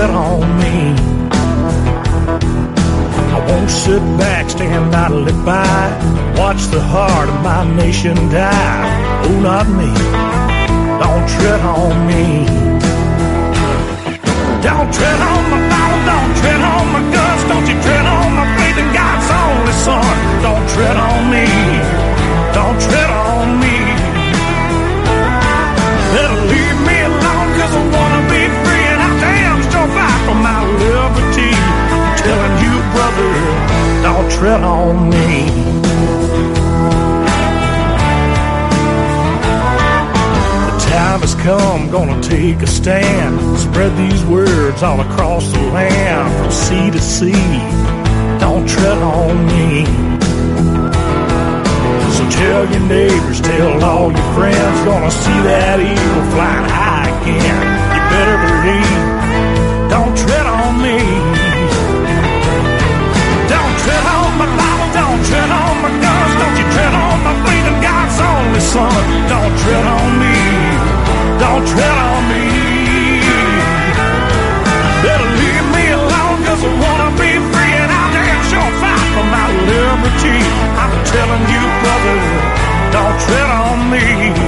tread on me. I won't sit back, stand idly by, watch the heart of my nation die. Oh, not me. Don't tread on me. Don't tread on my Bible, don't tread on my guns, don't you tread on my faith in God's only Son. Don't tread on me. Don't tread on me. Better leave me alone, 'cause I wanna be free, and I damn sure fight for my liberty. I'm telling you, brother, don't tread on me. The time has come, gonna take a stand, spread these words all across the land, from sea to sea. Don't tread on me. So tell your neighbors, tell all your friends, gonna see that eagle flying high again. You better believe, don't tread on me. Don't tread on my Bible, don't tread on my guns, don't you tread on my faith in God's only Son. Don't tread on me, don't tread on me. Better leave me alone, 'cause I wanna be free, and I'll damn sure fight for my liberty. I'm telling you, brother, don't tread on me.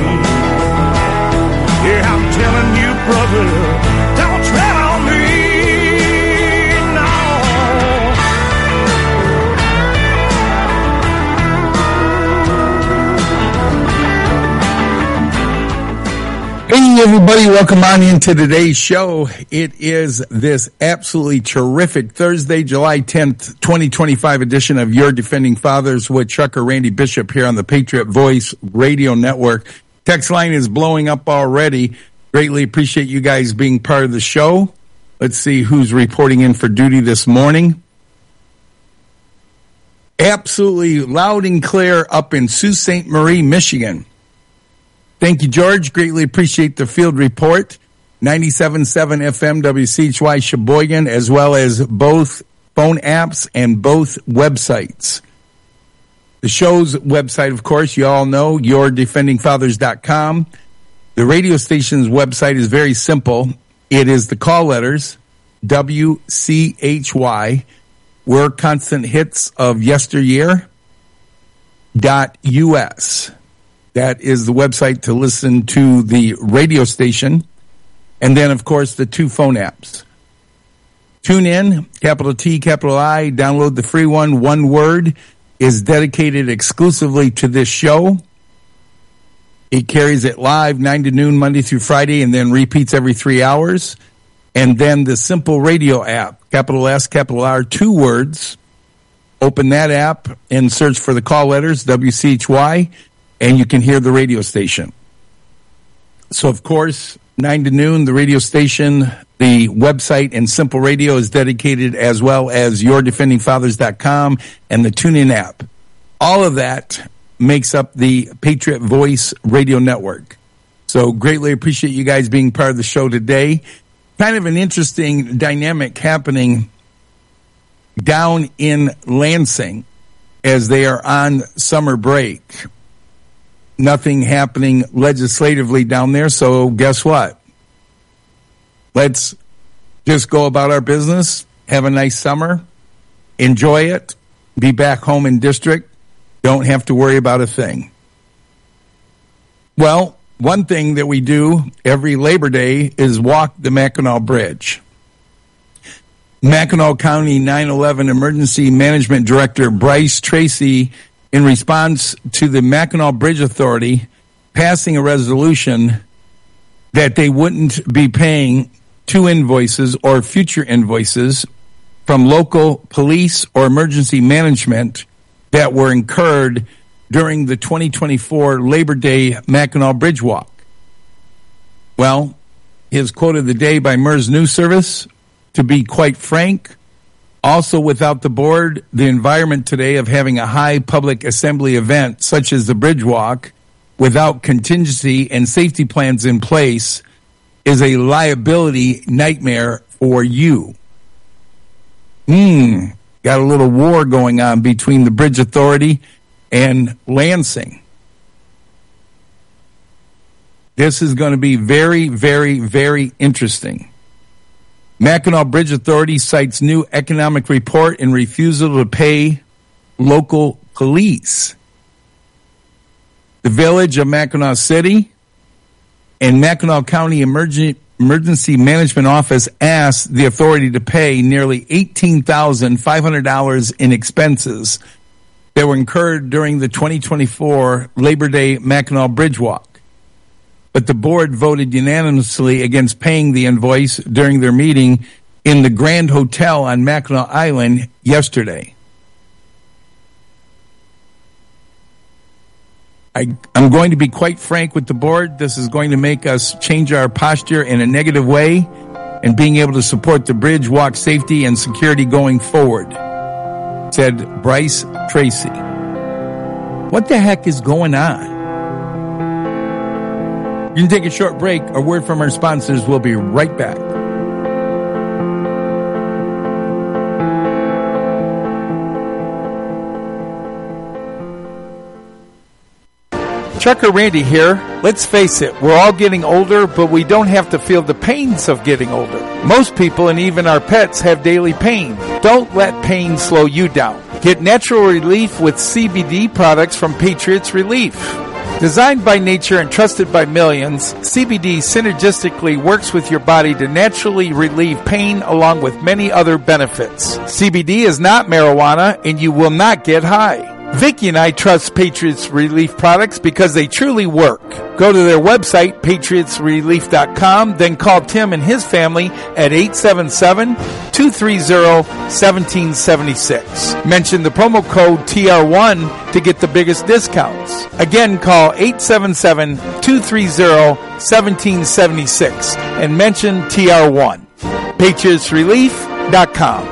Yeah, I'm telling you, brother, don't tread on me. No. Hey, everybody, welcome on into today's show. It is this absolutely terrific Thursday, July 10th, 2025 edition of Your Defending Fathers with Trucker Randy Bishop here on the Patriot Voice Radio Network. Text line is blowing up already. Greatly appreciate you guys being part of the show. Let's see who's reporting in for duty this morning. Absolutely loud and clear up in Sault Ste. Marie, Michigan. Thank you, George. Greatly appreciate the field report. 97.7 FM WCHY Sheboygan, as well as both phone apps and both websites. The show's website, of course, you all know, yourdefendingfathers.com. The radio station's website is very simple. It is the call letters, WCHY, we're constant hits of yesteryear, .us. That is the website to listen to the radio station. And then, of course, the two phone apps. Tune in, capital T, capital I, download the free one. One Word is dedicated exclusively to this show. It carries it live 9 to noon, Monday through Friday, and then repeats every 3 hours. And then the Simple Radio app, capital S, capital R, 2 words. Open that app and search for the call letters, WCHY, and you can hear the radio station. So, of course, 9 to noon, the radio station, the website, and Simple Radio is dedicated, as well as yourdefendingfathers.com and the TuneIn app. All of that makes up the Patriot Voice Radio Network. So greatly appreciate you guys being part of the show today. Kind of an interesting dynamic happening down in Lansing as they are on summer break. Nothing happening legislatively down there, so guess what? Let's just go about our business, have a nice summer, enjoy it, be back home in district, don't have to worry about a thing. Well, one thing that we do every Labor Day is walk the Mackinac Bridge. Mackinac County 9/11 Emergency Management Director Bryce Tracy, in response to the Mackinac Bridge Authority passing a resolution that they wouldn't be paying 2 invoices or future invoices from local police or emergency management that were incurred during the 2024 Labor Day Mackinac Bridge Walk. Well, his quote of the day by MERS News Service, to be quite frank, also without the board, the environment today of having a high public assembly event such as the Bridge Walk without contingency and safety plans in place is a liability nightmare for you. Got a little war going on between the Bridge Authority and Lansing. This is going to be very, very, very interesting. Mackinac Bridge Authority cites new economic report and refusal to pay local police. The Village of Mackinac City and Mackinac County Emergency Management Office asked the authority to pay nearly $18,500 in expenses that were incurred during the 2024 Labor Day Mackinac Bridge Walk. But the board voted unanimously against paying the invoice during their meeting in the Grand Hotel on Mackinac Island yesterday. I'm going to be quite frank with the board. This is going to make us change our posture in a negative way and being able to support the bridge walk safety and security going forward, said Bryce Tracy. What the heck is going on? You can take a short break. A word from our sponsors. We'll be right back. Trucker Randy here. Let's face it, we're all getting older, but we don't have to feel the pains of getting older. Most people and even our pets have daily pain. Don't let pain slow you down. Get natural relief with CBD products from Patriots Relief. Designed by nature and trusted by millions, CBD synergistically works with your body to naturally relieve pain along with many other benefits. CBD is not marijuana and you will not get high. Vicki and I trust Patriots Relief products because they truly work. Go to their website, patriotsrelief.com, then call Tim and his family at 877-230-1776. Mention the promo code TR1 to get the biggest discounts. Again, call 877-230-1776 and mention TR1. patriotsrelief.com.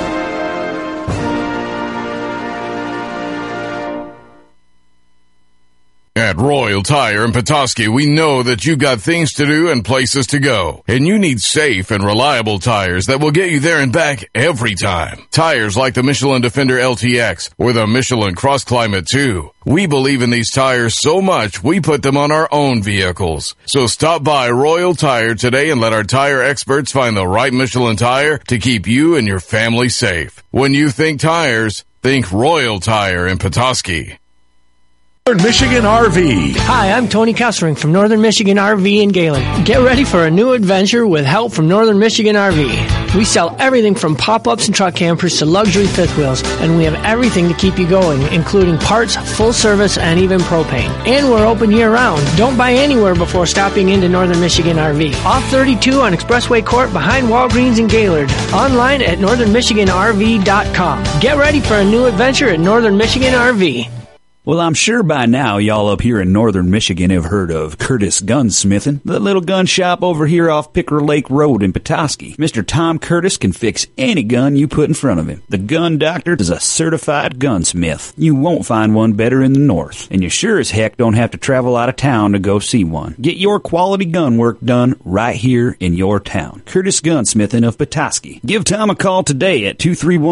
At Royal Tire in Petoskey, we know that you've got things to do and places to go. And you need safe and reliable tires that will get you there and back every time. Tires like the Michelin Defender LTX or the Michelin Cross Climate 2. We believe in these tires so much, we put them on our own vehicles. So stop by Royal Tire today and let our tire experts find the right Michelin tire to keep you and your family safe. When you think tires, think Royal Tire in Petoskey. Northern Michigan RV. Hi, I'm Tony Kessering from Northern Michigan RV in Galen. Get ready for a new adventure with help from Northern Michigan RV. We sell everything from pop-ups and truck campers to luxury fifth wheels, and we have everything to keep you going, including parts, full service, and even propane. And we're open year-round. Don't buy anywhere before stopping into Northern Michigan RV. Off 32 on Expressway Court behind Walgreens in Gaylord. Online at northernmichiganrv.com. Get ready for a new adventure at Northern Michigan RV. Well, I'm sure by now y'all up here in northern Michigan have heard of Curtis Gunsmithing, the little gun shop over here off Picker Lake Road in Petoskey. Mr. Tom Curtis can fix any gun you put in front of him. The Gun Doctor is a certified gunsmith. You won't find one better in the north, and you sure as heck don't have to travel out of town to go see one. Get your quality gun work done right here in your town. Curtis Gunsmithing of Petoskey. Give Tom a call today at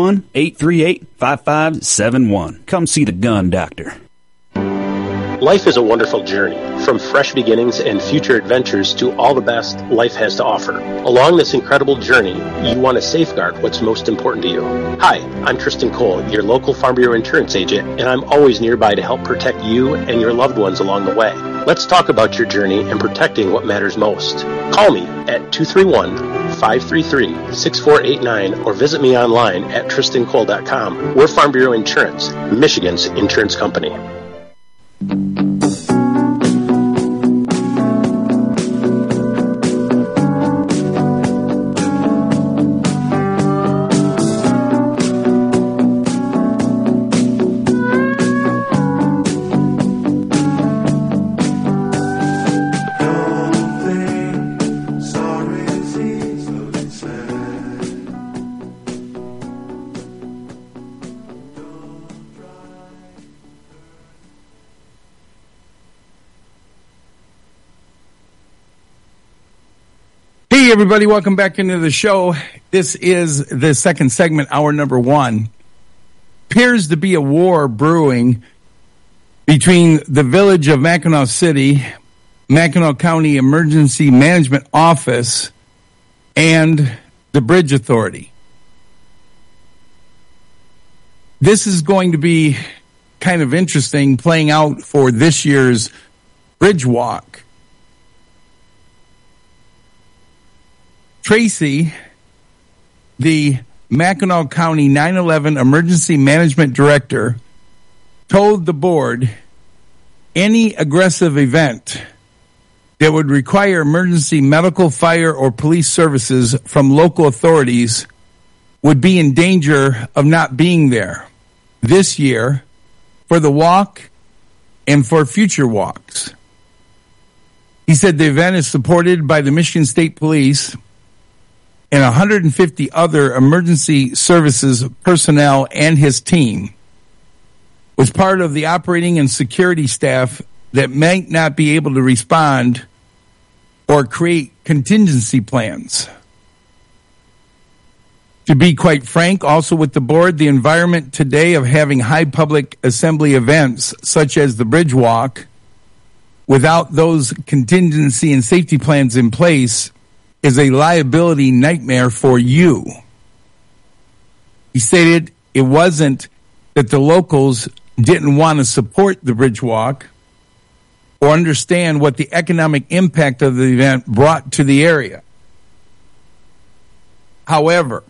231-838-5571. Come see the Gun Doctor. Life is a wonderful journey, from fresh beginnings and future adventures to all the best life has to offer. Along this incredible journey, you want to safeguard what's most important to you. Hi, I'm Tristan Cole, your local Farm Bureau insurance agent, and I'm always nearby to help protect you and your loved ones along the way. Let's talk about your journey and protecting what matters most. Call me at 231-533-6489 or visit me online at tristancole.com. We're Farm Bureau Insurance, Michigan's insurance company. Hey, everybody, welcome back into the show. This is the second segment, hour number one. Appears to be a war brewing between the Village of Mackinac City, Mackinac County Emergency Management Office, and the Bridge Authority. This is going to be kind of interesting playing out for this year's Bridge Walk. Tracy, the Mackinac County 9/11 Emergency Management Director, told the board any aggressive event that would require emergency medical, fire, or police services from local authorities would be in danger of not being there this year for the walk and for future walks. He said the event is supported by the Michigan State Police and 150 other emergency services personnel, and his team was part of the operating and security staff that might not be able to respond or create contingency plans. To be quite frank, also with the board, the environment today of having high public assembly events such as the Bridge Walk without those contingency and safety plans in place is a liability nightmare for you. He stated it wasn't that the locals didn't want to support the Bridge Walk or understand what the economic impact of the event brought to the area. However,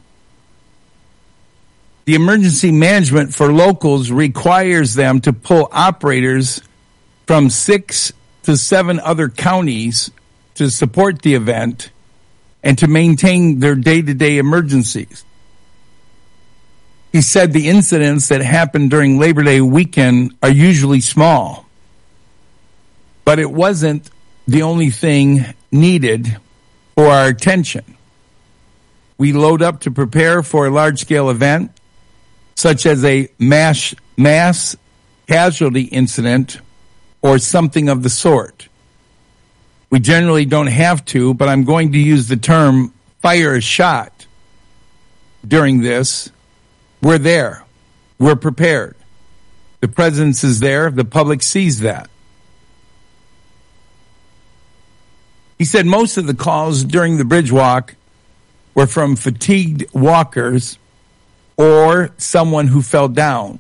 the emergency management for locals requires them to pull operators from 6 to 7 other counties to support the event and to maintain their day-to-day emergencies. He said the incidents that happen during Labor Day weekend are usually small, but it wasn't the only thing needed for our attention. We load up to prepare for a large-scale event, such as a mass casualty incident or something of the sort. We generally don't have to, but I'm going to use the term fire a shot during this. We're there. We're prepared. The presence is there. The public sees that. He said most of the calls during the Bridge Walk were from fatigued walkers or someone who fell down.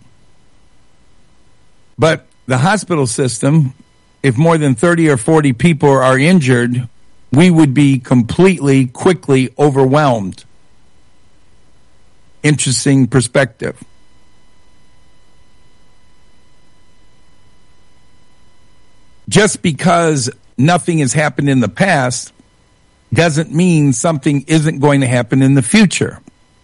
But the hospital system, if more than 30 or 40 people are injured, we would be quickly overwhelmed. Interesting perspective. Just because nothing has happened in the past doesn't mean something isn't going to happen in the future.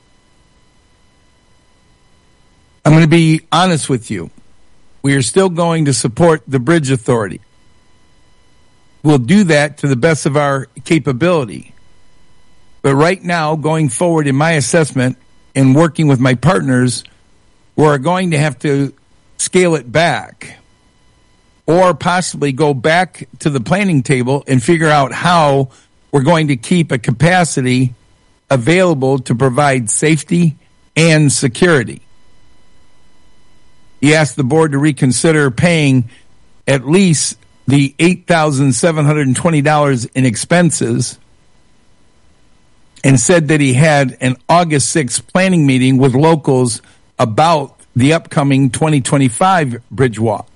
I'm going to be honest with you. We are still going to support the Bridge Authority. We'll do that to the best of our capability. But right now, going forward in my assessment and working with my partners, we're going to have to scale it back or possibly go back to the planning table and figure out how we're going to keep a capacity available to provide safety and security. He asked the board to reconsider paying at least the $8,720 in expenses and said that he had an August 6th planning meeting with locals about the upcoming 2025 Bridge Walk.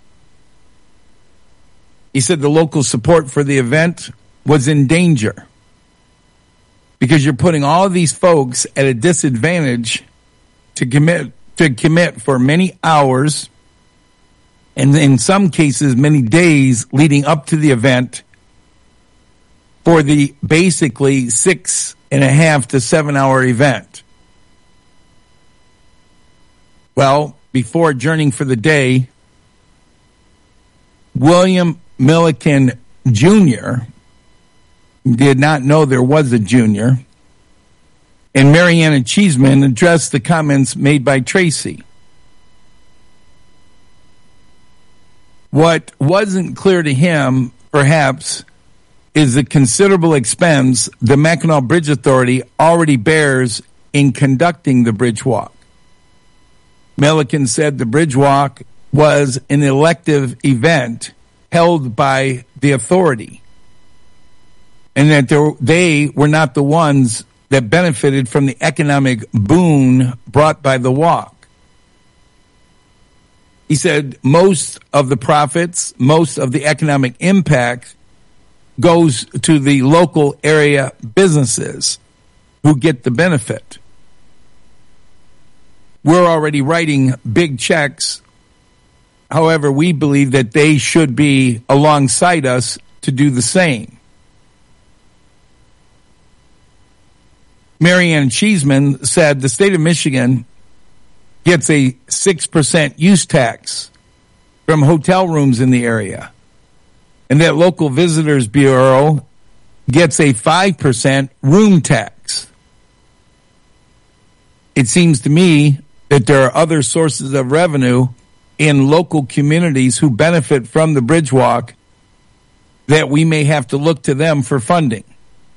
He said the local support for the event was in danger because you're putting all of these folks at a disadvantage to commit for many hours and in some cases many days leading up to the event for the basically 6.5 to 7 hour event. Well, before adjourning for the day, William Milliken Jr. did not know there was a junior, and Mariana Cheeseman addressed the comments made by Tracy. What wasn't clear to him, perhaps, is the considerable expense the Mackinac Bridge Authority already bears in conducting the Bridge Walk. Milliken said the Bridge Walk was an elective event held by the authority, and that they were not the ones that benefited from the economic boon brought by the walk. He said most of the profits, most of the economic impact goes to the local area businesses who get the benefit. We're already writing big checks. However, we believe that they should be alongside us to do the same. Marianne Cheeseman said the state of Michigan gets a 6% use tax from hotel rooms in the area, and that local visitors bureau gets a 5% room tax. It seems to me that there are other sources of revenue in local communities who benefit from the bridge walk that we may have to look to them for funding.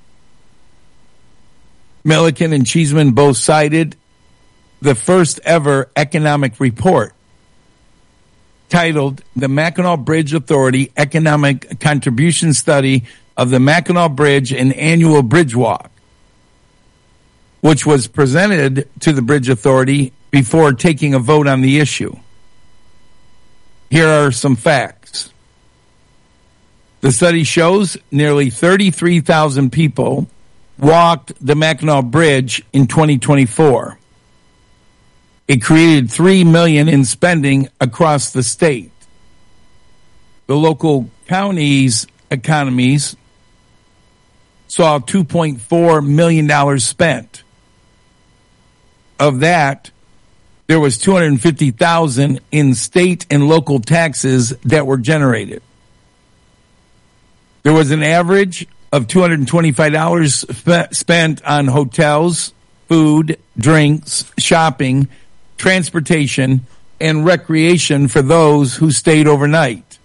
Milliken and Cheeseman both cited the first ever economic report titled the Mackinac Bridge Authority Economic Contribution Study of the Mackinac Bridge and Annual Bridge Walk, which was presented to the Bridge Authority before taking a vote on the issue. Here are some facts. The study shows nearly 33,000 people walked the Mackinac Bridge in 2024. It created $3 million in spending across the state. The local counties' economies saw $2.4 million spent. Of that, there was $250,000 in state and local taxes that were generated. There was an average of $225 spent on hotels, food, drinks, shopping, transportation, and recreation for those who stayed overnight.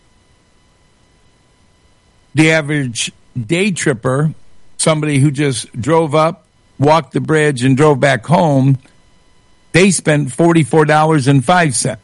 The average day tripper, somebody who just drove up, walked the bridge, and drove back home, they spent $44.05.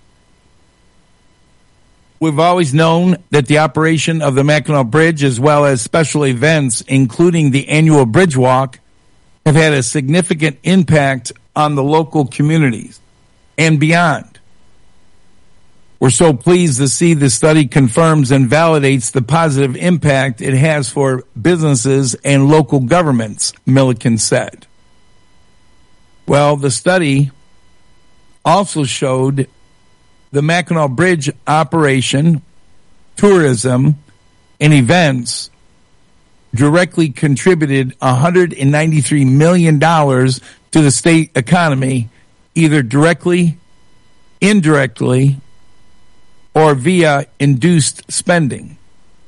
We've always known that the operation of the Mackinac Bridge, as well as special events, including the annual Bridge Walk, have had a significant impact on the local communities and beyond. We're so pleased to see the study confirms and validates the positive impact it has for businesses and local governments, Milliken said. Well, the study also showed the Mackinac Bridge operation, tourism, and events directly contributed $193 million to the state economy, either directly, indirectly, or via induced spending.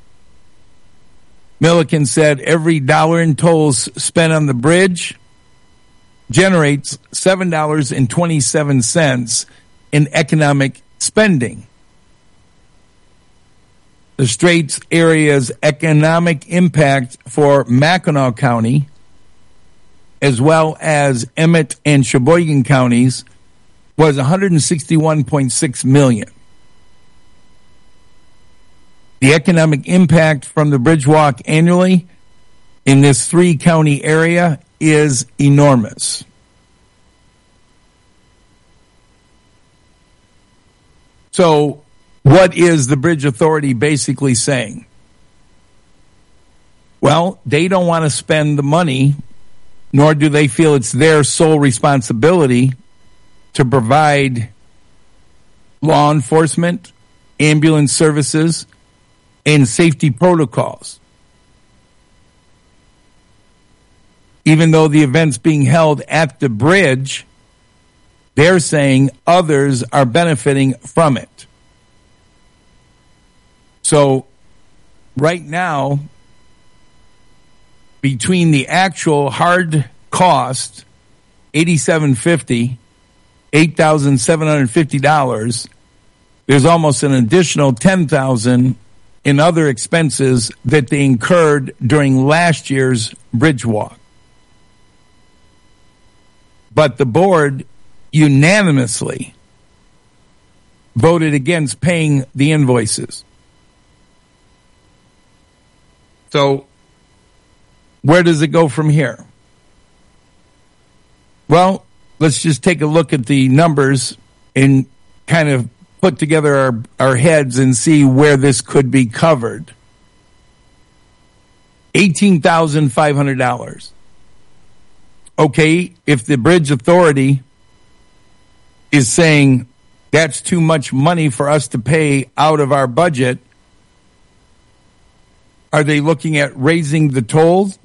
Milliken said every dollar in tolls spent on the bridge generates $7.27 in economic spending. The Straits area's economic impact for Mackinac County, as well as Emmett and Sheboygan counties, was $161.6 million. The economic impact from the Bridge Walk annually in this 3-county area is enormous. So, what is the Bridge Authority basically saying? Well, they don't want to spend the money, nor do they feel it's their sole responsibility to provide law enforcement, ambulance services, and safety protocols. Even though the event's being held at the bridge, they're saying others are benefiting from it. So, right now, between the actual hard cost, $8,750, $8,750, there's almost an additional $10,000 in other expenses that they incurred during last year's bridge walk. But the board unanimously voted against paying the invoices. So, where does it go from here? Well, let's just take a look at the numbers and kind of put together our heads and see where this could be covered. $18,500. Okay, if the Bridge Authority is saying that's too much money for us to pay out of our budget, are they looking at raising the tolls?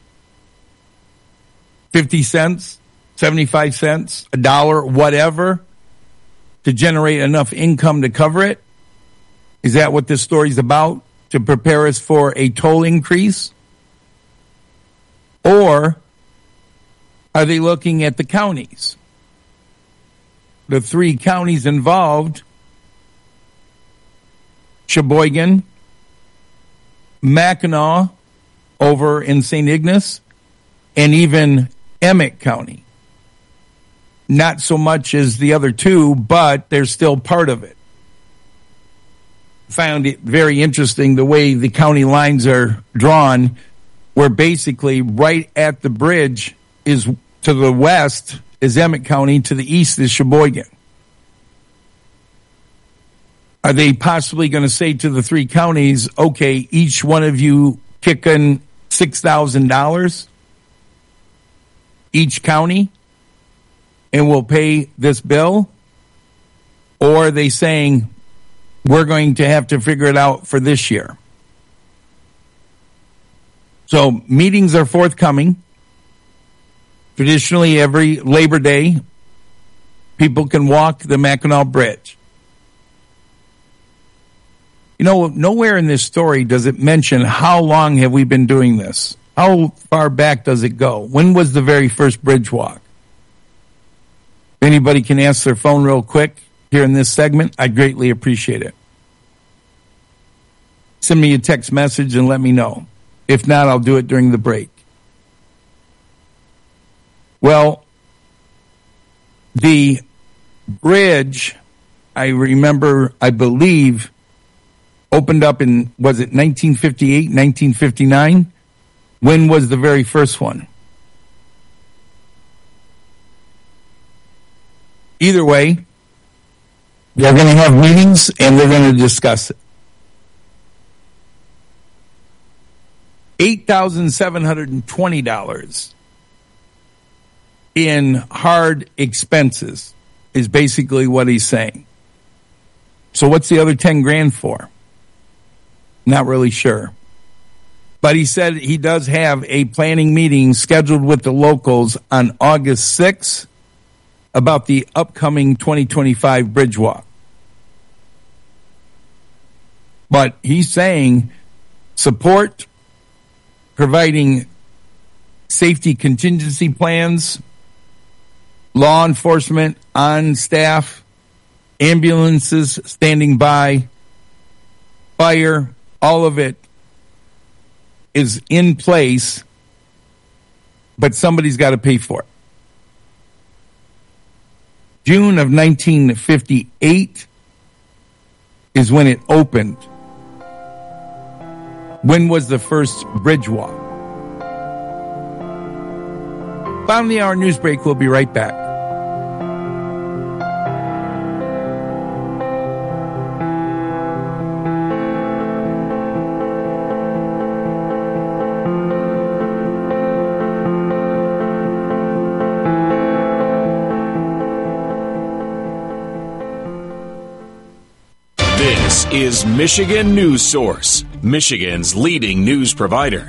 50 cents, 75 cents, $1, whatever, to generate enough income to cover it? Is that what this story's about? To prepare us for a toll increase? Or are they looking at the counties? The 3 counties involved, Sheboygan, Mackinac over in St. Ignace, and even Emmett County. Not so much as the other 2, but they're still part of it. Found it very interesting the way the county lines are drawn, where basically right at the bridge is to the west is Emmett County, to the east is Sheboygan. Are they possibly going to say to the 3 counties, okay, each one of you kick in $6,000 each county and we'll pay this bill? Or are they saying we're going to have to figure it out for this year? So meetings are forthcoming. Traditionally, every Labor Day, people can walk the Mackinac Bridge. You know, nowhere in this story does it mention how long have we been doing this. How far back does it go? When was the very first bridge walk? If anybody can answer their phone real quick here in this segment, I'd greatly appreciate it. Send me a text message and let me know. If not, I'll do it during the break. Well, the bridge, I remember, I believe, opened up in, was it 1958, 1959? When was the very first one? Either way, they're going to have meetings and they're going to discuss it. $8,720 in hard expenses is basically what he's saying. So what's the other 10 grand for? Not really sure. But he said he does have a planning meeting scheduled with the locals on August 6th about the upcoming 2025 bridge walk. But he's saying support, providing safety contingency plans, law enforcement on staff, ambulances standing by, fire, all of it is in place, but somebody's got to pay for it. June of 1958 is when it opened. When was the first bridge walk? Bottom of the hour news break. We'll be right back. This is Michigan News Source, Michigan's leading news provider.